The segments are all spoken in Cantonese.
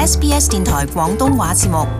SBS 電台廣東話節目。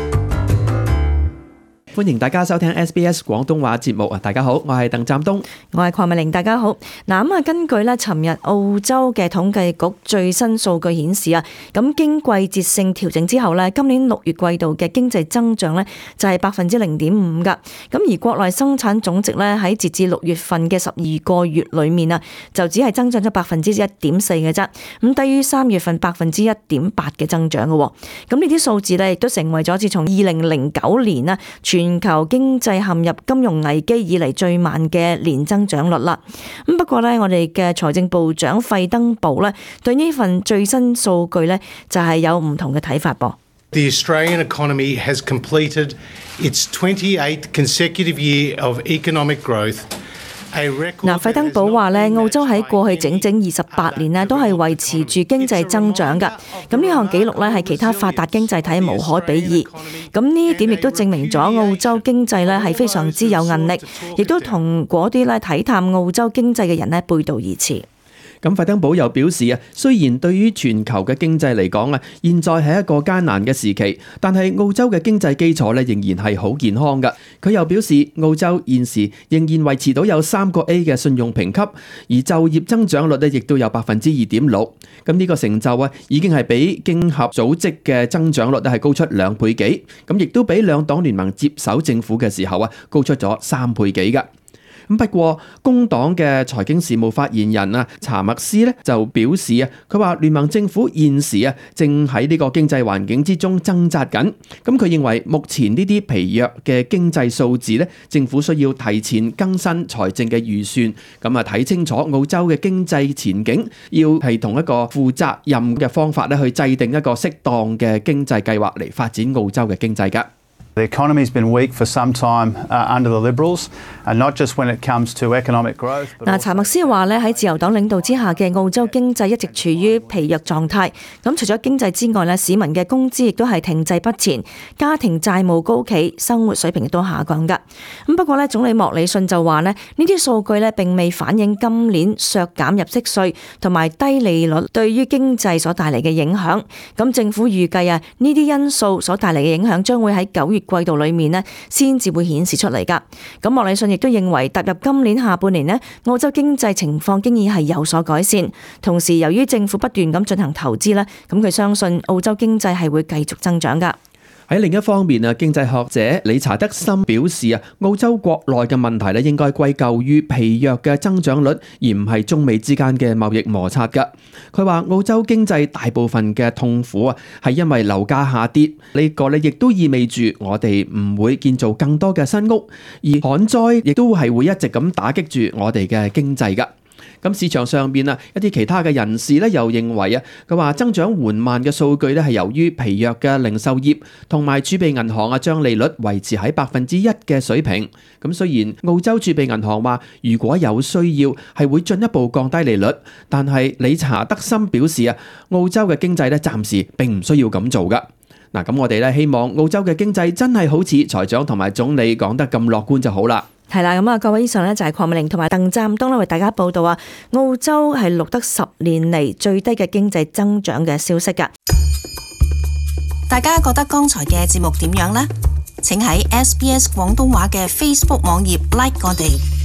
歡迎大家收聽 SBS 廣東話節目啊！大家好，我係鄧湛東， 我係鄺美玲，大家好。嗱，根據咧，尋日澳洲嘅統計局最新數據顯示啊，咁經季節性調整之後咧，今年6月季度嘅經濟增長咧就係0.5%噶。咁而國內生產總值咧喺截至6月份嘅12個月裏面啊，就只係增長咗1.4%嘅啫，咁低於3月份1.8%嘅增長嘅。咁呢啲數字咧亦都成為咗自從2009年啊全球經濟陷入金融危機以嚟最慢嘅年增長率啦。咁不過咧，我哋嘅財政部長費登堡咧對呢份最新數據咧就係有唔同嘅睇法噃。 The Australian economy has completed its 28th consecutive year of economic growth. 費登堡話咧，澳洲喺過去整整28年咧都係維持住經濟增長㗎。咁呢項紀錄咧係其他發達經濟體無可比擬。咁呢一點亦都證明咗澳洲經濟咧係非常之有韌力，亦都同嗰啲咧睇淡澳洲經濟嘅人咧背道而馳。 咁費登堡又表示啊，雖然對於全球嘅經濟嚟講啊，現在係一個艱難嘅時期，但係澳洲嘅經濟基礎咧仍然係好健康㗎。佢又表示，澳洲現時仍然維持到有3個 A 嘅信用評級，而就業增長率咧亦都有2.6%。咁呢個成就啊，已經係比經合組織嘅增長率咧係高出2倍幾，咁亦都比兩黨聯盟接手政府嘅時候啊，高出咗3倍幾㗎。不過工黨嘅財經事務發言人啊查默斯咧就表示啊，佢話聯盟政府現時啊正喺呢個經濟環境之中掙扎緊。咁佢認為目前呢啲疲弱嘅經濟數字咧，政府需要提前更新財政嘅預算，咁啊睇清楚澳洲嘅經濟前景，要係同一個負責任嘅方法咧去制定一個適當嘅經濟計劃嚟發展澳洲嘅經濟㗎。 The economy has been weak for some time under the Liberals, and not just when it comes to economic growth. 查默斯話咧喺自由黨領導之下嘅澳洲經濟一直處於疲弱狀態。咁除咗經濟之外咧，市民嘅工資亦都係停滯不前，家庭債務高企，生活水平亦都下降㗎。咁不過咧，總理莫里遜就話咧，呢啲數據咧並未反映今年削減入息稅同埋低利率對於經濟所帶嚟嘅影響。咁政府預計啊，呢啲因素所帶嚟嘅影響將會喺9月季度裏面呢先至會顯示出嚟㗎。咁莫里遜亦都認為踏入今年下半年呢，澳洲經濟情況經已係有所改善。同時由於政府不斷咁進行投資呢，咁佢相信澳洲經濟係會繼續增長㗎。 喺另一方面啊，經濟學者理查德森表示啊，澳洲國內嘅問題咧應該歸咎於疲弱嘅增長率，而唔係中美之間嘅貿易摩擦㗎。佢話澳洲經濟大部分嘅痛苦啊，係因為樓價下跌，呢個咧亦都意味住我哋唔會建造更多嘅新屋，而旱災亦都係會一直咁打擊住我哋嘅經濟㗎。咁市場上邊啊，一啲其他嘅人士咧又認為啊，佢話增長緩慢嘅數據咧係由於疲弱嘅零售業同埋儲備銀行啊將利率維持喺1%嘅水平。咁雖然澳洲儲備銀行話如果有需要係會進一步降低利率，但係理查德森表示啊，澳洲嘅經濟咧暫時並唔需要咁做噶。嗱，咁我哋咧希望澳洲嘅經濟真係好似財長同埋總理講得咁樂觀就好啦。 係啦，咁各位以上呢就係鄺美玲同埋鄧湛東為大家報道啊，澳洲係錄得10年嚟最低嘅經濟增長嘅消息㗎。 大家覺得剛才嘅節目點樣呢？請喺 SBS 廣東話嘅 Facebook 網頁 like 我哋。